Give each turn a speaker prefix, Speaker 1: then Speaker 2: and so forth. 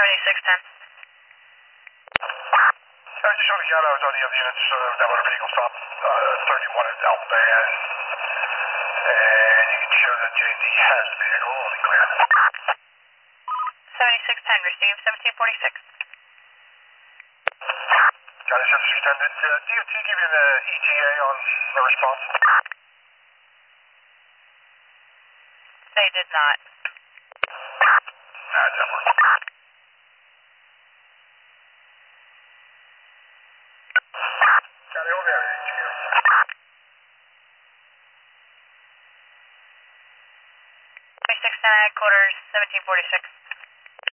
Speaker 1: 7610.
Speaker 2: I just showed a count. I was on the other units that motor vehicle stop 31 at Alphabet. And you can show that JD has the vehicle and clear.
Speaker 1: 7610, receive 1746.
Speaker 2: County 7610, did DOT give you an ETA on the response?
Speaker 1: They did not.
Speaker 2: That works. County over there, ETA.
Speaker 1: 7610 headquarters, 1746.